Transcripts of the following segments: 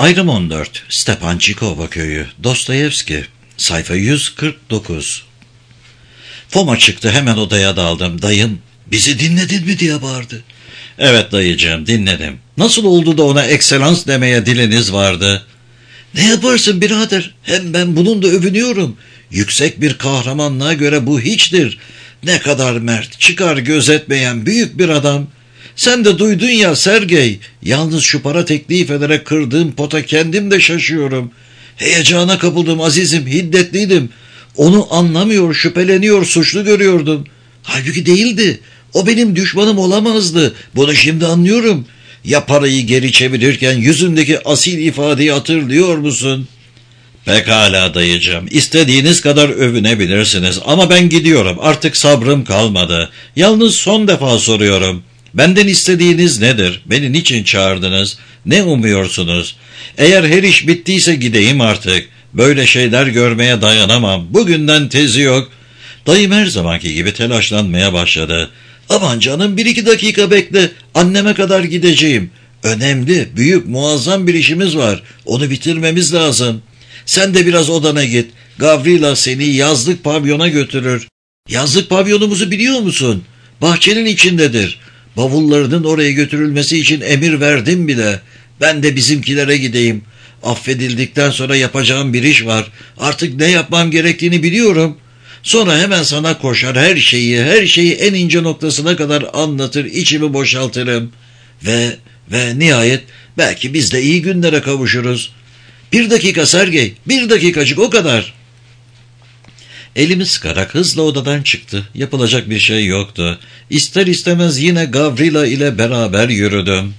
Ayrım 14. Stepançikova Köyü. Dostoyevski. Sayfa 149. Foma çıktı, hemen odaya daldım. Dayım, bizi dinledin mi diye bağırdı. Evet dayıcığım, dinledim. Nasıl oldu da ona ekselans demeye diliniz vardı? Ne yaparsın birader? Hem ben bununla övünüyorum. Yüksek bir kahramanlığa göre bu hiçtir. Ne kadar mert, çıkar gözetmeyen büyük bir adam. Sen de duydun ya Sergey. Yalnız şu para teklif ederek kırdığım pota kendim de şaşıyorum. Heyecana kapıldım azizim, hiddetliydim. Onu anlamıyor, şüpheleniyor, suçlu görüyordum. Halbuki değildi. O benim düşmanım olamazdı. Bunu şimdi anlıyorum. Ya parayı geri çevirirken yüzündeki asil ifadeyi hatırlıyor musun? Pekala dayıcığım, istediğiniz kadar övünebilirsiniz ama ben gidiyorum, artık sabrım kalmadı. Yalnız son defa soruyorum. Benden istediğiniz nedir? Beni niçin çağırdınız? Ne umuyorsunuz? Eğer her iş bittiyse gideyim artık. Böyle şeyler görmeye dayanamam. Bugünden tezi yok. Dayım her zamanki gibi telaşlanmaya başladı. Aman canım, 1-2 dakika bekle. Anneme kadar gideceğim. Önemli, büyük, muazzam bir işimiz var. Onu bitirmemiz lazım. Sen de biraz odana git. Gavrila seni yazlık pavyona götürür. Yazlık pavyonumuzu biliyor musun? Bahçenin içindedir. Bavullarının oraya götürülmesi için emir verdim bile. Ben de bizimkilere gideyim. Affedildikten sonra yapacağım bir iş var. Artık ne yapmam gerektiğini biliyorum. Sonra hemen sana koşar, her şeyi en ince noktasına kadar anlatır, içimi boşaltırım. Ve nihayet belki biz de iyi günlere kavuşuruz. 1 dakika Sergey, 1 dakikacık, o kadar. Elimi sıkarak hızla odadan çıktı. Yapılacak bir şey yoktu. İster istemez yine Gavrila ile beraber yürüdüm.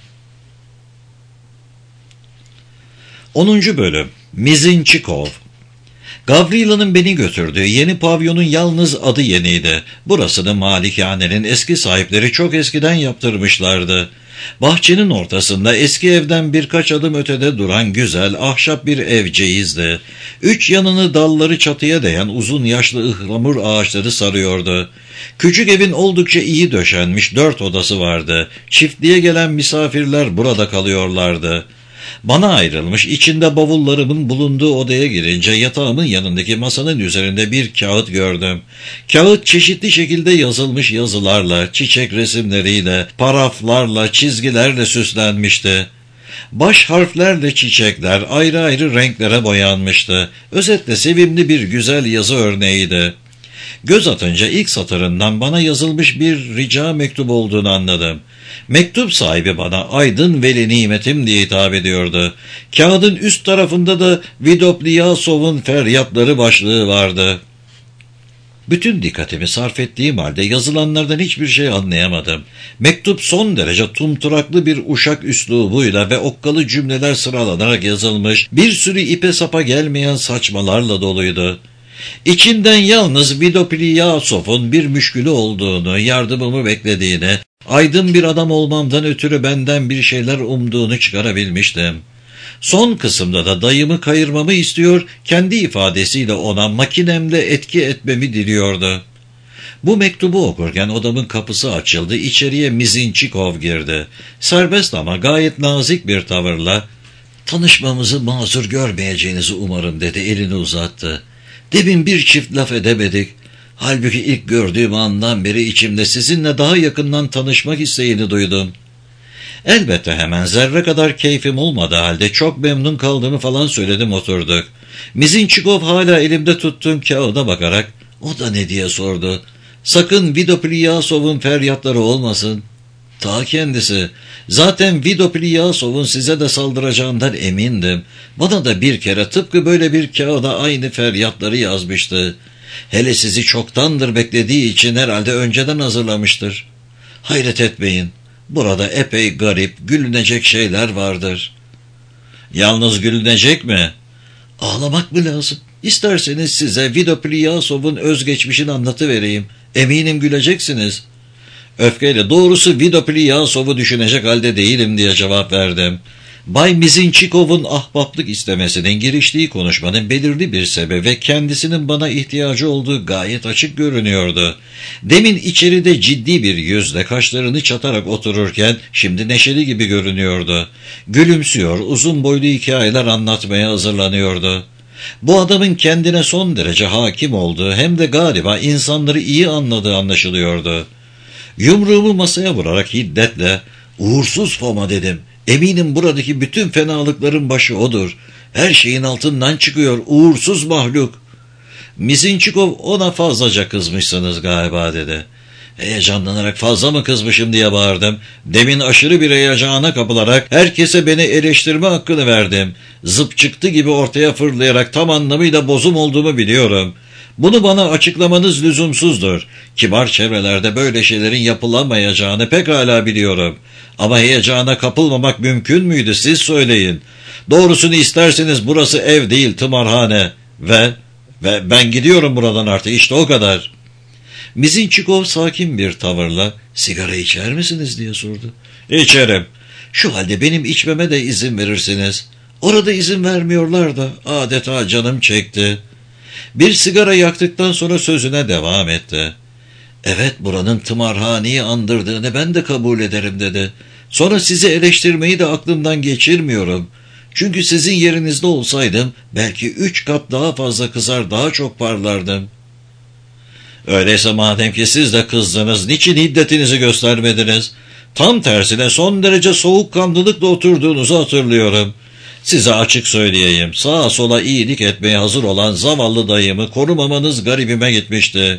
10. Bölüm. Mizinçikov. Gavrila'nın beni götürdüğü yeni pavyonun yalnız adı yeniydi. Burasını malikanenin eski sahipleri çok eskiden yaptırmışlardı. Bahçenin ortasında eski evden birkaç adım ötede duran güzel ahşap bir evceğizdi. 3 yanını dalları çatıya değen uzun yaşlı ıhlamur ağaçları sarıyordu. Küçük evin oldukça iyi döşenmiş 4 odası vardı. Çiftliğe gelen misafirler burada kalıyorlardı. Bana ayrılmış, içinde bavullarımın bulunduğu odaya girince yatağımın yanındaki masanın üzerinde bir kağıt gördüm. Kağıt çeşitli şekilde yazılmış yazılarla, çiçek resimleriyle, paraflarla, çizgilerle süslenmişti. Baş harflerle çiçekler ayrı ayrı renklere boyanmıştı. Özetle sevimli bir güzel yazı örneğiydi. Göz atınca ilk satırından bana yazılmış bir rica mektubu olduğunu anladım. Mektup sahibi bana aydın veli nimetim diye hitap ediyordu. Kağıdın üst tarafında da Vidopliyasov'un feryatları başlığı vardı. Bütün dikkatimi sarf ettiğim halde yazılanlardan hiçbir şey anlayamadım. Mektup son derece tumturaklı bir uşak üslubuyla ve okkalı cümleler sıralanarak yazılmış, bir sürü ipe sapa gelmeyen saçmalarla doluydu. İçinden yalnız Vidopliyasov'un bir müşkülü olduğunu, yardımımı beklediğini, aydın bir adam olmamdan ötürü benden bir şeyler umduğunu çıkarabilmiştim. Son kısımda da dayımı kayırmamı istiyor, kendi ifadesiyle ona makinemle etki etmemi diliyordu. Bu mektubu okurken odamın kapısı açıldı, içeriye Mizinçikov girdi. Serbest ama gayet nazik bir tavırla, "Tanışmamızı mazur görmeyeceğinizi umarım," dedi, elini uzattı. "Demin bir çift laf edemedik. Halbuki ilk gördüğüm andan beri içimde sizinle daha yakından tanışmak isteğini duydum." Elbette hemen zerre kadar keyfim olmadığı halde çok memnun kaldığımı falan söyledim, oturduk. Mizinçikov hala elimde tuttuğum kağıda bakarak, "O da ne?" diye sordu. "Sakın Vidopliyasov'un feryatları olmasın." "Ta kendisi. Zaten Vidopliyasov'un size de saldıracağından emindim. Bana da bir kere tıpkı böyle bir kağıda aynı feryatları yazmıştı. Hele sizi çoktandır beklediği için herhalde önceden hazırlamıştır. Hayret etmeyin. Burada epey garip, gülünecek şeyler vardır." "Yalnız gülünecek mi?" "Ağlamak mı lazım? İsterseniz size Vidopliyasov'un özgeçmişini anlatıvereyim. Eminim güleceksiniz." Öfkeyle, "Doğrusu Vidopliyasov'u düşünecek halde değilim," diye cevap verdim. Bay Mizinçikov'un ahbaplık istemesinin giriştiği konuşmanın belirli bir sebebi ve kendisinin bana ihtiyacı olduğu gayet açık görünüyordu. Demin içeride ciddi bir yüzle kaşlarını çatarak otururken şimdi neşeli gibi görünüyordu. Gülümsüyor, uzun boylu hikayeler anlatmaya hazırlanıyordu. Bu adamın kendine son derece hakim olduğu hem de galiba insanları iyi anladığı anlaşılıyordu. Yumruğumu masaya vurarak hiddetle "Uğursuz Foma" dedim. "Eminim buradaki bütün fenalıkların başı odur. Her şeyin altından çıkıyor, uğursuz mahluk." "Mizinçikov, ona fazlaca kızmışsınız galiba" dedi. Heyecanlanarak "Fazla mı kızmışım?" diye bağırdım. Demin aşırı bir heyecana kapılarak herkese beni eleştirme hakkını verdim. Zıp çıktı gibi ortaya fırlayarak tam anlamıyla bozum olduğumu biliyorum. Bunu bana açıklamanız lüzumsuzdur. Kibar çevrelerde böyle şeylerin yapılamayacağını pekala biliyorum. Ama heyecana kapılmamak mümkün müydü, siz söyleyin. Doğrusunu isterseniz burası ev değil, tımarhane. Ve ben gidiyorum buradan artık, işte o kadar. Mizinçikov sakin bir tavırla "Sigara içer misiniz?" diye sordu. "İçerim." "Şu halde benim içmeme de izin verirsiniz." "Orada izin vermiyorlar da adeta canım çekti." Bir sigara yaktıktan sonra sözüne devam etti. "Evet, buranın tımarhaneyi andırdığını ben de kabul ederim" dedi. "Sonra sizi eleştirmeyi de aklımdan geçirmiyorum. Çünkü sizin yerinizde olsaydım belki 3 kat daha fazla kızar, daha çok parlardım." "Öyleyse madem ki siz de kızdınız, niçin hiddetinizi göstermediniz? Tam tersine son derece soğukkanlılıkla oturduğunuzu hatırlıyorum. Size açık söyleyeyim, sağa sola iyilik etmeye hazır olan zavallı dayımı korumamanız garibime gitmişti."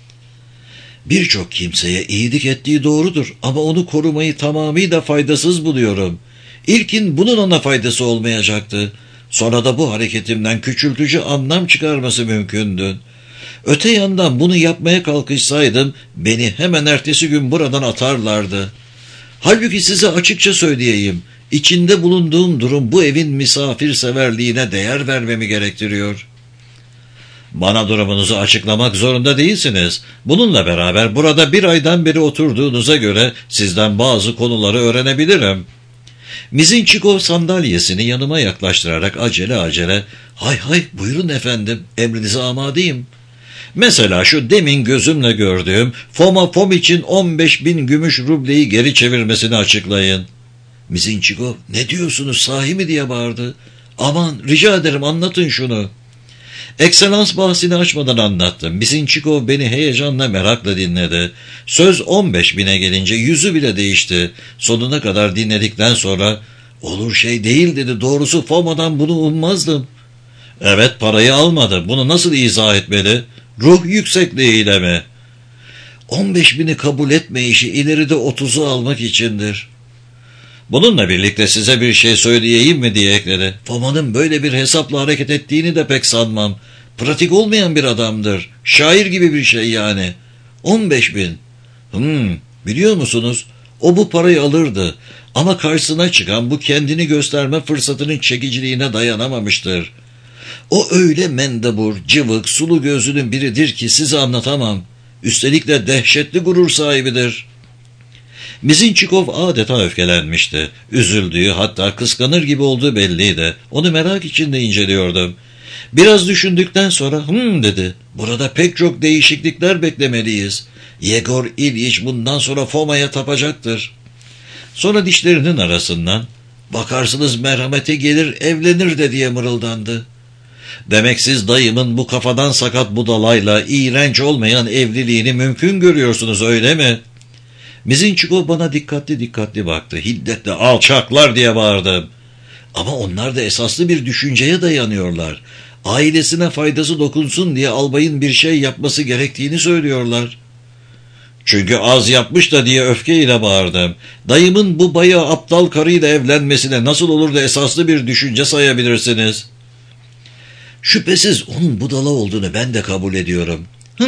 "Birçok kimseye iyilik ettiği doğrudur ama onu korumayı tamamıyla faydasız buluyorum. İlkin bunun ona faydası olmayacaktı. Sonra da bu hareketimden küçültücü anlam çıkarması mümkündü. Öte yandan bunu yapmaya kalkışsaydım beni hemen ertesi gün buradan atarlardı. Halbuki size açıkça söyleyeyim, içinde bulunduğum durum bu evin misafirseverliğine değer vermemi gerektiriyor." "Bana durumunuzu açıklamak zorunda değilsiniz. Bununla beraber burada bir aydan beri oturduğunuza göre sizden bazı konuları öğrenebilirim." Mizinçikov sandalyesini yanıma yaklaştırarak acele "Hay hay, buyurun efendim, emrinize amadeyim." "Mesela şu demin gözümle gördüğüm Foma Fomiç'in 15.000 gümüş rubleyi geri çevirmesini açıklayın." Mizinçikov "Ne diyorsunuz, sahi mi?" diye bağırdı. "Aman, rica ederim, anlatın şunu." Ekselans bahsini açmadan anlattım. Mizinçikov beni heyecanla, merakla dinledi. Söz 15.000'e gelince yüzü bile değişti. Sonuna kadar dinledikten sonra "Olur şey değil" dedi. "Doğrusu Foma'dan bunu ummazdım." "Evet, parayı almadı. Bunu nasıl izah etmeli? Ruh yüksekliğiyle mi?" 15.000'i kabul etmeyişi ileride 30'u almak içindir. "Bununla birlikte size bir şey söyleyeyim mi?" diye ekledi. "Foma'nın böyle bir hesapla hareket ettiğini de pek sanmam. Pratik olmayan bir adamdır. Şair gibi bir şey yani. 15.000. Biliyor musunuz? O bu parayı alırdı. Ama karşısına çıkan bu kendini gösterme fırsatının çekiciliğine dayanamamıştır. O öyle mendebur, cıvık, sulu gözlünün biridir ki size anlatamam. Üstelik de dehşetli gurur sahibidir." Mizinçikov adeta öfkelenmişti. Üzüldüğü, hatta kıskanır gibi olduğu belliydi. Onu merak içinde inceliyordum. Biraz düşündükten sonra dedi. "Burada pek çok değişiklikler beklemeliyiz. Yegor İlyich bundan sonra Foma'ya tapacaktır." Sonra dişlerinin arasından "Bakarsınız merhamete gelir, evlenir" de diye mırıldandı. "Demek siz dayımın bu kafadan sakat budalayla iğrenç olmayan evliliğini mümkün görüyorsunuz, öyle mi?" Mizinçikov bana dikkatli baktı. Hiddetle "Alçaklar!" diye bağırdım. "Ama onlar da esaslı bir düşünceye dayanıyorlar. Ailesine faydası dokunsun diye albayın bir şey yapması gerektiğini söylüyorlar." "Çünkü az yapmış da" diye öfkeyle bağırdım. "Dayımın bu bayağı aptal karıyla evlenmesine nasıl olur da esaslı bir düşünce sayabilirsiniz?" "Şüphesiz onun budala olduğunu ben de kabul ediyorum."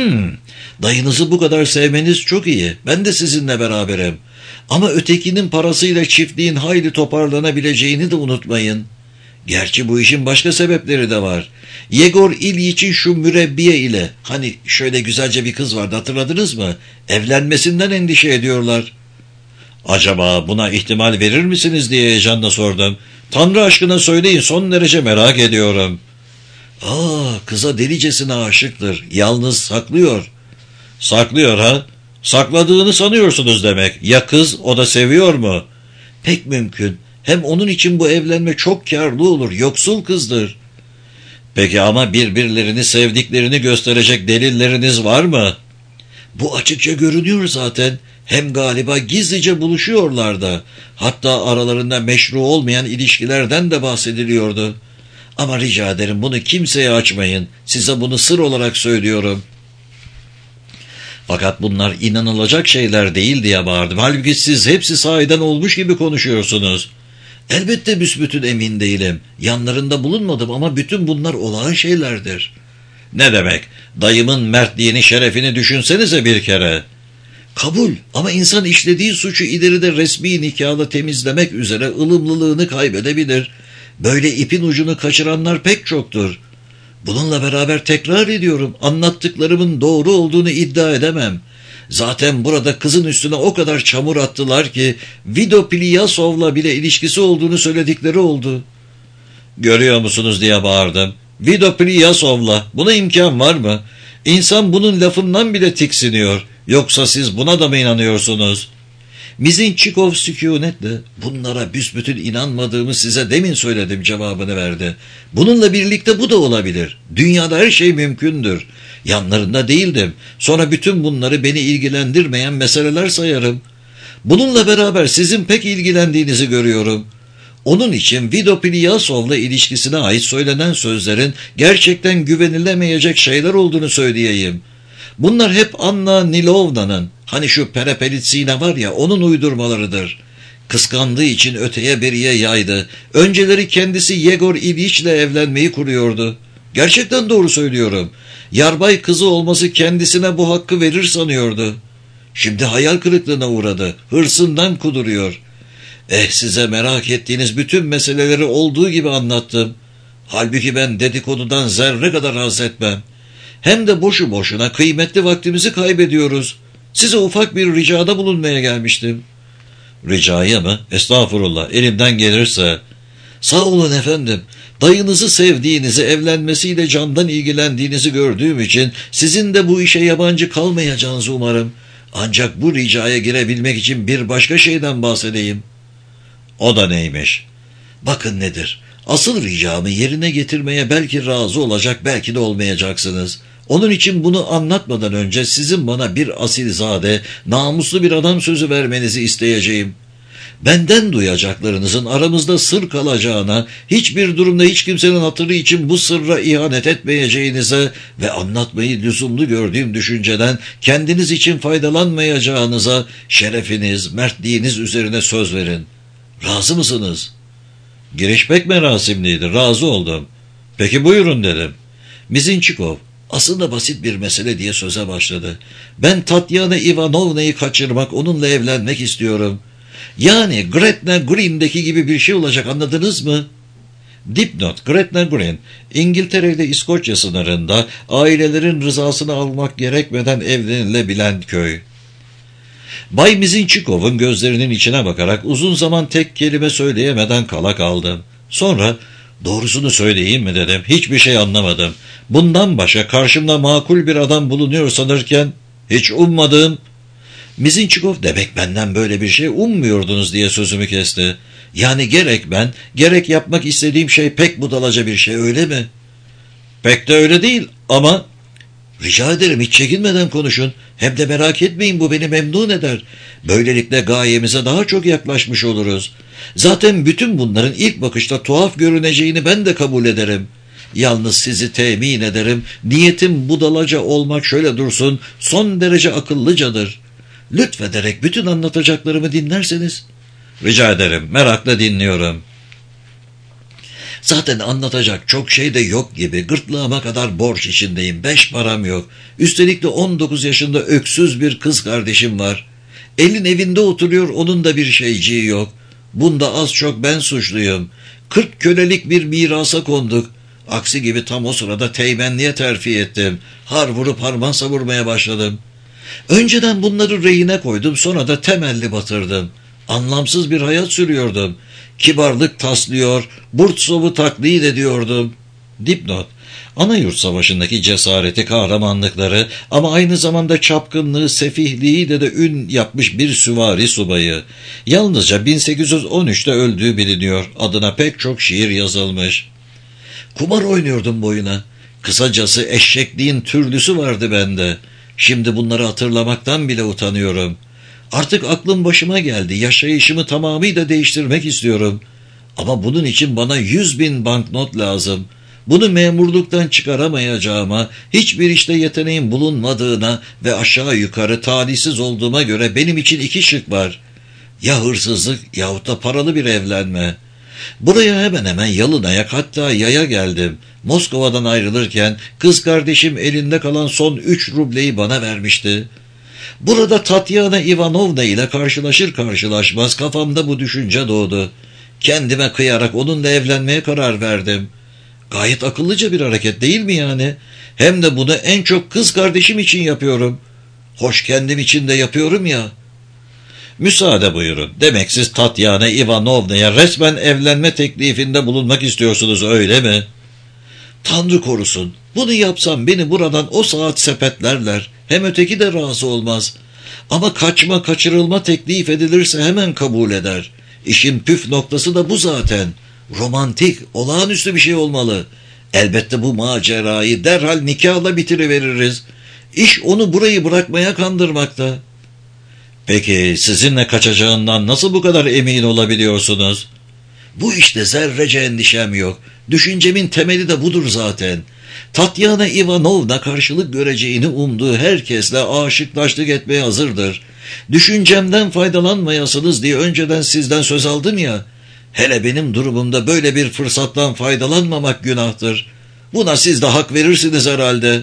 Dayınızı bu kadar sevmeniz çok iyi. Ben de sizinle beraberim. Ama ötekinin parasıyla çiftliğin hayli toparlanabileceğini de unutmayın. Gerçi bu işin başka sebepleri de var. Yegor İlyiç'in şu mürebbiye ile, hani şöyle güzelce bir kız vardı, hatırladınız mı? Evlenmesinden endişe ediyorlar. "Acaba buna ihtimal verir misiniz?" diye heyecanla sordum. Tanrı aşkına söyleyin, son derece merak ediyorum. Kıza delicesine aşıktır. Yalnız saklıyor. Saklıyor ha? Sakladığını sanıyorsunuz demek. Ya kız, o da seviyor mu? Pek mümkün. Hem onun için bu evlenme çok kârlı olur. Yoksul kızdır. Peki ama birbirlerini sevdiklerini gösterecek delilleriniz var mı? Bu açıkça görünüyor zaten. Hem galiba gizlice buluşuyorlar da. Hatta aralarında meşru olmayan ilişkilerden de bahsediliyordu. Ama rica ederim bunu kimseye açmayın. Size bunu sır olarak söylüyorum. Fakat bunlar inanılacak şeyler değil diye bağırdım. Halbuki siz hepsi sahiden olmuş gibi konuşuyorsunuz. Elbette büsbütün emin değilim. Yanlarında bulunmadım ama bütün bunlar olağan şeylerdir. Ne demek? Dayımın mertliğini, şerefini düşünsenize bir kere. Kabul, ama insan işlediği suçu ileride resmi nikahla temizlemek üzere ılımlılığını kaybedebilir. Böyle ipin ucunu kaçıranlar pek çoktur. Bununla beraber tekrar ediyorum, anlattıklarımın doğru olduğunu iddia edemem. Zaten burada kızın üstüne o kadar çamur attılar ki Vido Pilyasov'la bile ilişkisi olduğunu söyledikleri oldu. Görüyor musunuz diye bağırdım. Vido Pilyasov'la buna imkan var mı? İnsan bunun lafından bile tiksiniyor. Yoksa siz buna da mı inanıyorsunuz? Mizinçikov sükunetle bunlara büsbütün inanmadığımı size demin söyledim cevabını verdi. Bununla birlikte bu da olabilir. Dünyada her şey mümkündür. Yanlarında değildim. Sonra bütün bunları beni ilgilendirmeyen meseleler sayarım. Bununla beraber sizin pek ilgilendiğinizi görüyorum. Onun için Vido Pilyasov'la ilişkisine ait söylenen sözlerin gerçekten güvenilemeyecek şeyler olduğunu söyleyeyim. Bunlar hep Anna Nilovna'nın, hani şu Perepelitsina var ya, onun uydurmalarıdır. Kıskandığı için öteye beriye yaydı. Önceleri kendisi Yegor İliç'le evlenmeyi kuruyordu. Gerçekten doğru söylüyorum. Yarbay kızı olması kendisine bu hakkı verir sanıyordu. Şimdi hayal kırıklığına uğradı. Hırsından kuduruyor. Size merak ettiğiniz bütün meseleleri olduğu gibi anlattım. Halbuki ben dedikodudan zerre kadar haz etmem. Hem de boşu boşuna kıymetli vaktimizi kaybediyoruz. Size ufak bir ricada bulunmaya gelmiştim. Ricaya mı? Estağfurullah, elimden gelirse. Sağ olun efendim. Dayınızı sevdiğinizi, evlenmesiyle candan ilgilendiğinizi gördüğüm için sizin de bu işe yabancı kalmayacağınızı umarım. Ancak bu ricaya girebilmek için bir başka şeyden bahsedeyim. O da neymiş? Bakın nedir? Asıl ricamı yerine getirmeye belki razı olacak, belki de olmayacaksınız. Onun için bunu anlatmadan önce sizin bana bir asilzade, namuslu bir adam sözü vermenizi isteyeceğim. Benden duyacaklarınızın aramızda sır kalacağına, hiçbir durumda hiç kimsenin hatırı için bu sırra ihanet etmeyeceğinize ve anlatmayı lüzumlu gördüğüm düşünceden kendiniz için faydalanmayacağınıza şerefiniz, mertliğiniz üzerine söz verin. Razı mısınız? Giriş pek merasimliydi, razı oldum. Peki buyurun dedim. Mizinçikov, aslında basit bir mesele diye söze başladı. Ben Tatyana Ivanovna'yı kaçırmak, onunla evlenmek istiyorum. Yani Gretna Green'deki gibi bir şey olacak, anladınız mı? Dipnot: Gretna Green, İngiltere ile İskoçya sınırında ailelerin rızasını almak gerekmeden evlenilebilen köy. Bay Mizinçikov'un gözlerinin içine bakarak uzun zaman tek kelime söyleyemeden kala kaldım. Sonra, doğrusunu söyleyeyim mi dedim, hiçbir şey anlamadım. Bundan başka karşımda makul bir adam bulunuyor sanırken hiç ummadığım... Mizinçikov, demek benden böyle bir şey ummuyordunuz diye sözümü kesti. Yani gerek ben, gerek yapmak istediğim şey pek budalaca bir şey, öyle mi? Pek de öyle değil ama... Rica ederim, hiç çekinmeden konuşun. Hem de merak etmeyin, bu beni memnun eder. Böylelikle gayemize daha çok yaklaşmış oluruz. Zaten bütün bunların ilk bakışta tuhaf görüneceğini ben de kabul ederim. Yalnız sizi temin ederim, niyetim budalaca olmak şöyle dursun, son derece akıllıcadır. Lütfederek bütün anlatacaklarımı dinlerseniz. Rica ederim, merakla dinliyorum. Zaten anlatacak çok şey de yok gibi, gırtlağıma kadar borç içindeyim, 5 param yok. Üstelik de 19 yaşında öksüz bir kız kardeşim var. Elin evinde oturuyor, onun da bir şeyciği yok. Bunda az çok ben suçluyum. 40 kölelik bir mirasa konduk. Aksi gibi tam o sırada teğmenliğe terfi ettim. Har vurup harman savurmaya başladım. Önceden bunları rehine koydum, sonra da temelli batırdım. Anlamsız bir hayat sürüyordum. kibarlık taslıyor, Burtzov'u taklit ediyordum. Dipnot: Anayurt Savaşı'ndaki cesareti, kahramanlıkları ama aynı zamanda çapkınlığı, sefihliği de ün yapmış bir süvari subayı. Yalnızca 1813'te öldüğü biliniyor. Adına pek çok şiir yazılmış. Kumar oynuyordum boyuna. Kısacası eşekliğin türlüsü vardı bende. Şimdi bunları hatırlamaktan bile utanıyorum. Artık aklım başıma geldi. Yaşayışımı tamamıyla değiştirmek istiyorum. Ama bunun için bana 100.000 banknot lazım. Bunu memurluktan çıkaramayacağıma, hiçbir işte yeteneğim bulunmadığına ve aşağı yukarı talihsiz olduğuma göre benim için iki şık var. Ya hırsızlık yahut da paralı bir evlenme. Buraya hemen hemen yalın ayak, hatta yaya geldim. Moskova'dan ayrılırken kız kardeşim elinde kalan son 3 rubleyi bana vermişti. Burada Tatyana Ivanovna ile karşılaşır karşılaşmaz kafamda bu düşünce doğdu. Kendime kıyarak onunla evlenmeye karar verdim. Gayet akıllıca bir hareket değil mi yani? Hem de bunu en çok kız kardeşim için yapıyorum. Hoş kendim için de yapıyorum ya. Müsaade buyurun. Demek siz Tatyana Ivanovna'ya resmen evlenme teklifinde bulunmak istiyorsunuz, öyle mi? Tanrı korusun. Bunu yapsam beni buradan o saat sepetlerler. Hem öteki de razı olmaz. Ama kaçırılma teklif edilirse hemen kabul eder. İşin püf noktası da bu zaten. Romantik, olağanüstü bir şey olmalı. Elbette bu macerayı derhal nikahla bitiriveririz. İş onu burayı bırakmaya kandırmakta. Peki sizinle kaçacağından nasıl bu kadar emin olabiliyorsunuz? Bu işte zerrece endişem yok. Düşüncemin temeli de budur zaten. Tatyana Ivanovna karşılık göreceğini umduğu herkesle aşıklaşlık etmeye hazırdır. Düşüncemden faydalanmayasınız diye önceden sizden söz aldım ya. Hele benim durumumda böyle bir fırsattan faydalanmamak günahtır. Buna siz de hak verirsiniz herhalde.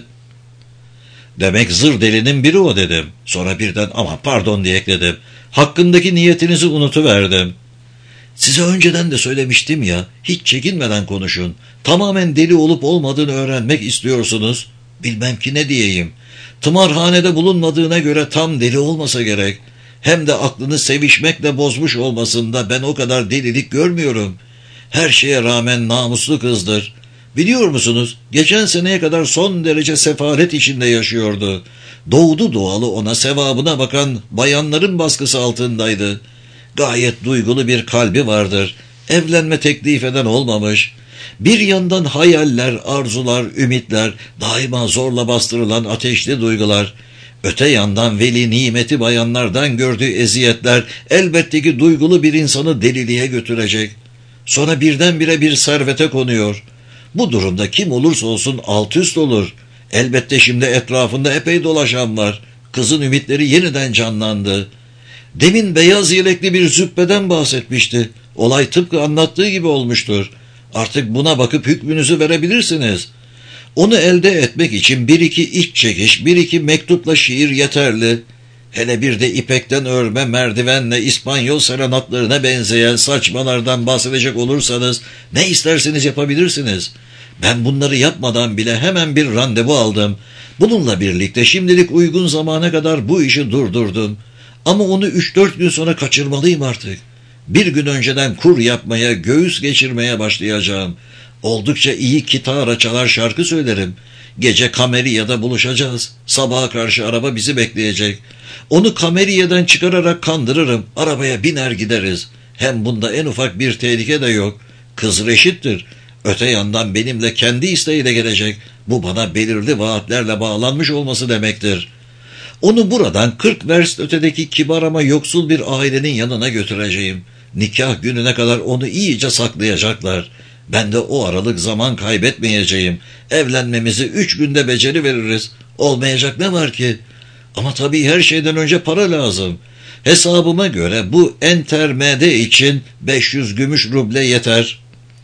Demek zır delinin biri o dedim. Sonra birden ama pardon diye ekledim. Hakkındaki niyetinizi unutuverdim. Size önceden de söylemiştim ya, hiç çekinmeden konuşun. Tamamen deli olup olmadığını öğrenmek istiyorsunuz. Bilmem ki ne diyeyim. Tımarhanede bulunmadığına göre tam deli olmasa gerek. Hem de aklını sevişmekle bozmuş olmasında ben o kadar delilik görmüyorum. Her şeye rağmen namuslu kızdır. Biliyor musunuz, geçen seneye kadar son derece sefalet içinde yaşıyordu. Doğdu doğalı ona sevabına bakan bayanların baskısı altındaydı. Gayet duygulu bir kalbi vardır. Evlenme teklif eden olmamış. Bir yandan hayaller, arzular, ümitler, daima zorla bastırılan ateşli duygular. Öte yandan veli nimeti bayanlardan gördüğü eziyetler elbette ki duygulu bir insanı deliliğe götürecek. Sonra birdenbire bir servete konuyor. Bu durumda kim olursa olsun alt üst olur. Elbette şimdi etrafında epey dolaşan var. Kızın ümitleri yeniden canlandı. Demin beyaz yelekli bir züppeden bahsetmişti. Olay tıpkı anlattığı gibi olmuştur. Artık buna bakıp hükmünüzü verebilirsiniz. Onu elde etmek için bir iki iç çekiş, bir iki mektupla şiir yeterli. Hele bir de ipekten örme merdivenle İspanyol serenatlarına benzeyen saçmalardan bahsedecek olursanız ne isterseniz yapabilirsiniz. Ben bunları yapmadan bile hemen bir randevu aldım. Bununla birlikte şimdilik uygun zamana kadar bu işi durdurdum. Ama onu 3-4 gün sonra kaçırmalıyım artık. Bir gün önceden kur yapmaya, göğüs geçirmeye başlayacağım. Oldukça iyi kitara çalar şarkı söylerim. Gece Kameriya'da buluşacağız. Sabaha karşı araba bizi bekleyecek. Onu Kameriya'dan çıkararak kandırırım. Arabaya biner gideriz. Hem bunda en ufak bir tehlike de yok. Kız reşittir. Öte yandan benimle kendi isteğiyle gelecek. Bu bana belirli vaatlerle bağlanmış olması demektir. Onu buradan 40 verst ötedeki kibar ama yoksul bir ailenin yanına götüreceğim. Nikah gününe kadar onu iyice saklayacaklar. Ben de o aralık zaman kaybetmeyeceğim. Evlenmemizi 3 günde beceriveririz. Olmayacak ne var ki? Ama tabii her şeyden önce para lazım. Hesabıma göre bu entermede için 500 gümüş ruble yeter.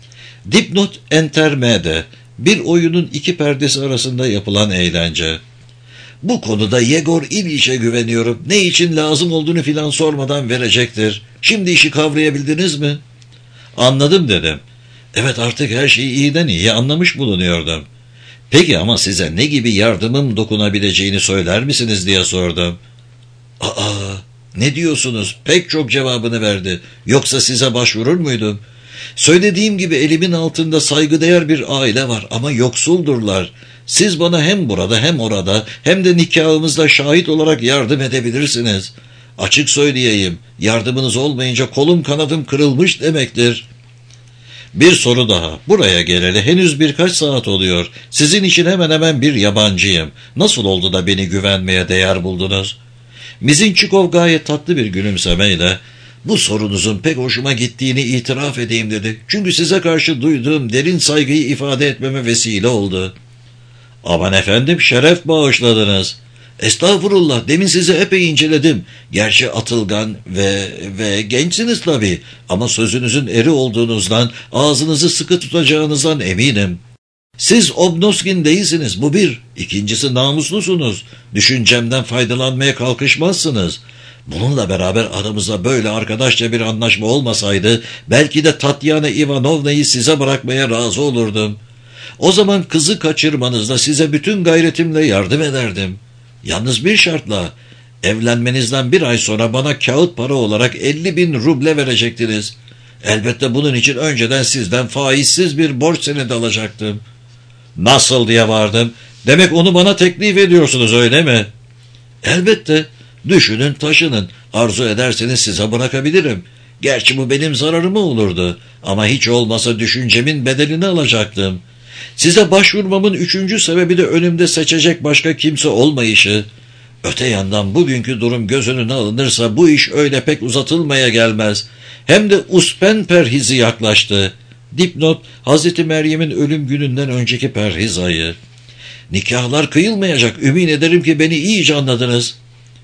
Dipnot: entermede, bir oyunun iki perdesi arasında yapılan eğlence. Bu konuda Yegor İliç'e güveniyorum. Ne için lazım olduğunu filan sormadan verecektir. Şimdi işi kavrayabildiniz mi? Anladım dedim. Evet, artık her şeyi iyiden iyiye anlamış bulunuyordum. Peki ama size ne gibi yardımım dokunabileceğini söyler misiniz diye sordum. Ne diyorsunuz? Pek çok cevabını verdi. Yoksa size başvurur muydum? Söylediğim gibi elimin altında saygıdeğer bir aile var ama yoksuldurlar. Siz bana hem burada hem orada hem de nikahımızda şahit olarak yardım edebilirsiniz. Açık söyleyeyim, yardımınız olmayınca kolum kanadım kırılmış demektir. Bir soru daha. Buraya geleli henüz birkaç saat oluyor. Sizin için hemen hemen bir yabancıyım. Nasıl oldu da beni güvenmeye değer buldunuz? Mizinçikov gayet tatlı bir gülümsemeyle, bu sorunuzun pek hoşuma gittiğini itiraf edeyim dedi. Çünkü size karşı duyduğum derin saygıyı ifade etmeme vesile oldu. Aman efendim, şeref bağışladınız. Estağfurullah, demin sizi epey inceledim. Gerçi atılgan ve gençsiniz tabii. Ama sözünüzün eri olduğunuzdan, ağzınızı sıkı tutacağınızdan eminim. Siz Obnoskin değilsiniz, bu bir. İkincisi, namuslusunuz. Düşüncemden faydalanmaya kalkışmazsınız. Bununla beraber aramızda böyle arkadaşça bir anlaşma olmasaydı, belki de Tatyana Ivanovna'yı size bırakmaya razı olurdum. O zaman kızı kaçırmanızda size bütün gayretimle yardım ederdim. Yalnız bir şartla, evlenmenizden bir ay sonra bana kağıt para olarak 50.000 ruble verecektiniz. Elbette bunun için önceden sizden faizsiz bir borç senedi alacaktım. Nasıl diye vardım. Demek onu bana teklif ediyorsunuz, öyle mi? Elbette. Düşünün, taşının. Arzu ederseniz size bırakabilirim. Gerçi bu benim zararıma olurdu. Ama hiç olmasa düşüncemin bedelini alacaktım. Size başvurmamın 3. sebebi de önümde seçecek başka kimse olmayışı. Öte yandan bugünkü durum göz önüne alınırsa bu iş öyle pek uzatılmaya gelmez. Hem de Uspen perhizi yaklaştı. Dipnot, Hazreti Meryem'in ölüm gününden önceki perhiz ayı. Nikahlar kıyılmayacak. Ümin ederim ki beni iyice anladınız.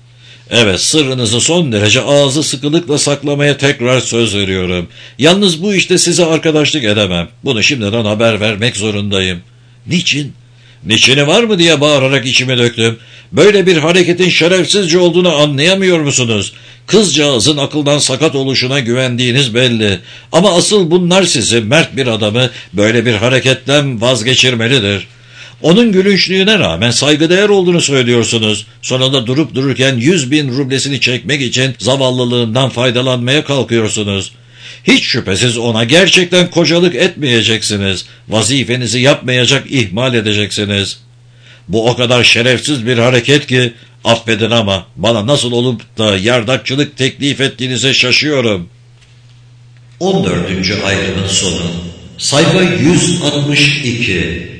Evet, sırrınızı son derece ağzı sıkılıkla saklamaya tekrar söz veriyorum. Yalnız bu işte size arkadaşlık edemem. Bunu şimdiden haber vermek zorundayım. Niçin? Niçini var mı diye bağırarak içime döktüm. Böyle bir hareketin şerefsizce olduğunu anlayamıyor musunuz? Kızcağızın akıldan sakat oluşuna güvendiğiniz belli. Ama asıl bunlar sizi, mert bir adamı, böyle bir hareketten vazgeçirmelidir. Onun gülünçlüğüne rağmen saygıdeğer olduğunu söylüyorsunuz. Sonunda durup dururken 100.000 rublesini çekmek için zavallılığından faydalanmaya kalkıyorsunuz. Hiç şüphesiz ona gerçekten kocalık etmeyeceksiniz. Vazifenizi yapmayacak, ihmal edeceksiniz. Bu o kadar şerefsiz bir hareket ki, affedin ama bana nasıl olup da yardakçılık teklif ettiğinize şaşıyorum. 14. ayrımın sonu. Sayfa 162.